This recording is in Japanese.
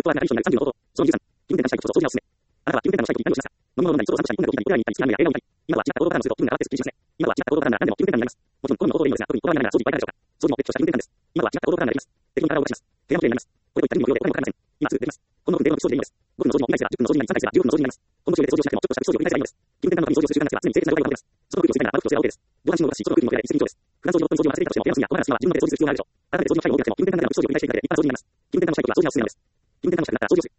トは中身になる30のこと。その13、気分転換したいことを掃除を進め。あなたは気分転換のしたいと言っていました。飲み物のない人を散歩したり、音楽を聴いたり、プランに行ったり、好きなのや映画を見たり。今は違った行動パターンをすると気分が上がってスッキリしますね。今は違った行動パターンなら何でも気分転換になります。もちろん、好みの行動でいいのですが、特にこだわりがないなら掃除いっぱいいかがでしょうか。掃除も別とした気分転換です。今は違った行動パターンができます。適当に体を動かします。手が元気になります。これといった意味の無料でお金もかかりません。今すぐできます。この分電話の掃除でいいのです。5分の掃除も2回すれば10分の掃除になり、3回すれば15分の掃除になります。この週で掃除をしなくてもちょっとした掃除を繰り返せばいいのです。気分転換のために掃除をする習慣がすれば常に清潔な状態が保てます。外の空気を吸いたいなら窓口をすれば OK です。上半身を動かし、外の空気も出ない椅子に以上です。普段掃除を6分掃除を忘れていたとしても、電話するには困らなすには自分の手で掃除する必要があるでしょう。改めて掃除の際に多くても気分転換のための掃除を繰り返していくだけで、一般掃除になります。気分転換のしたいことは掃除を直すなのです。気分転換のしたくなったら掃除をする。